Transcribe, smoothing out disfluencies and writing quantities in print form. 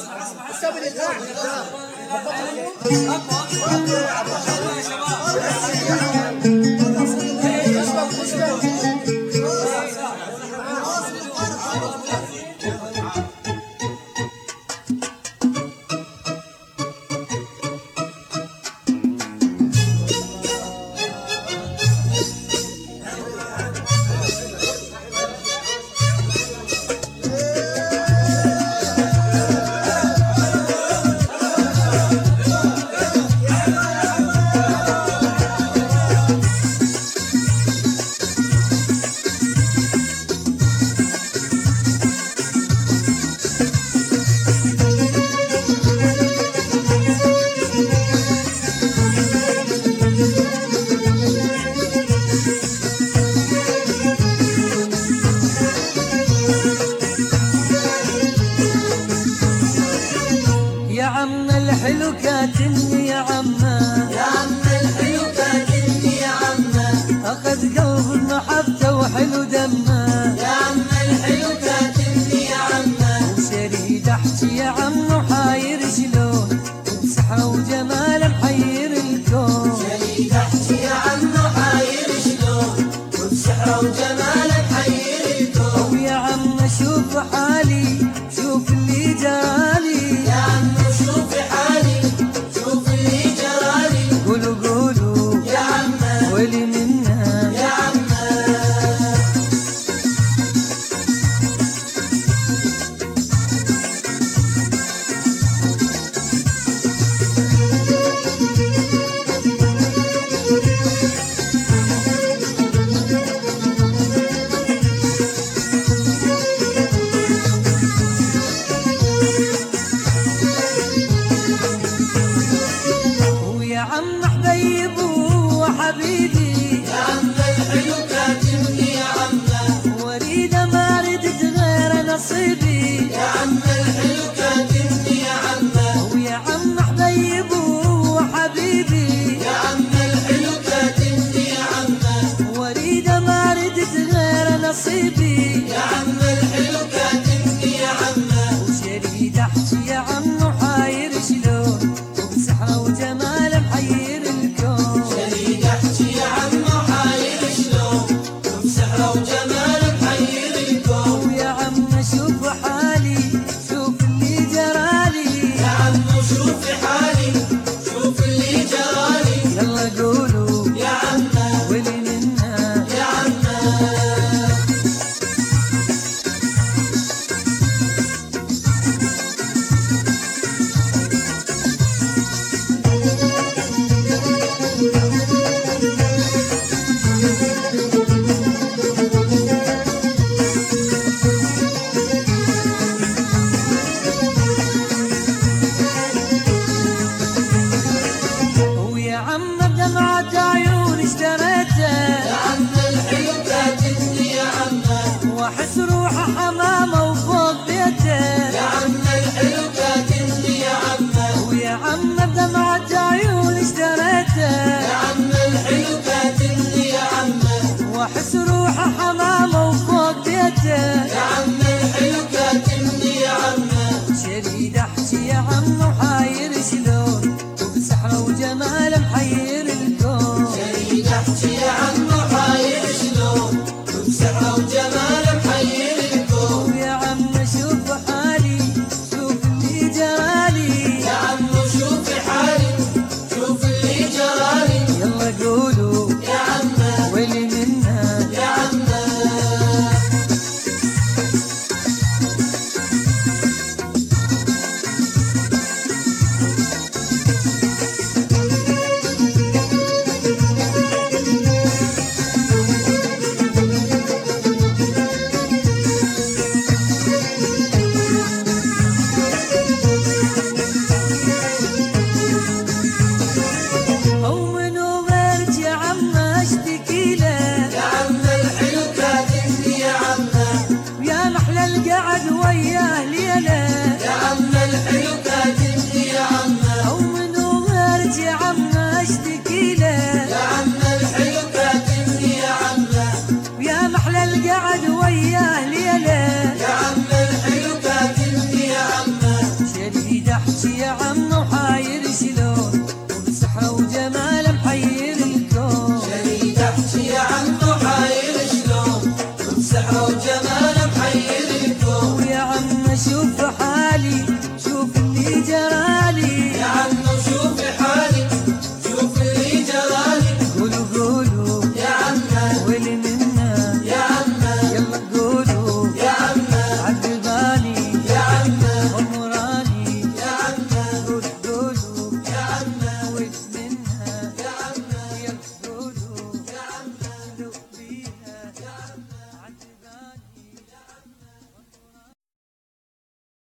الحلو كاتني يا عمه، يا عم الحلو كاتني يا عمه، أخذ قلب المحبة وحلو دمه، يا عم الحلو كاتني يا عمه، وشريد أحكي يا عم وحاير شلون، بسحره وجماله محير الكون. شريد أحكي يا عم وحاير شلون، وبسحره وجماله محير الكون. ويا عم شوف حالي شوف اللي جالي، يا عم شوف حالي شوف اللي جرالي، قولوا قولوا يا عمه ولي منا يا عمه. وبسحره وجماله محير الكون. ويا عم شوف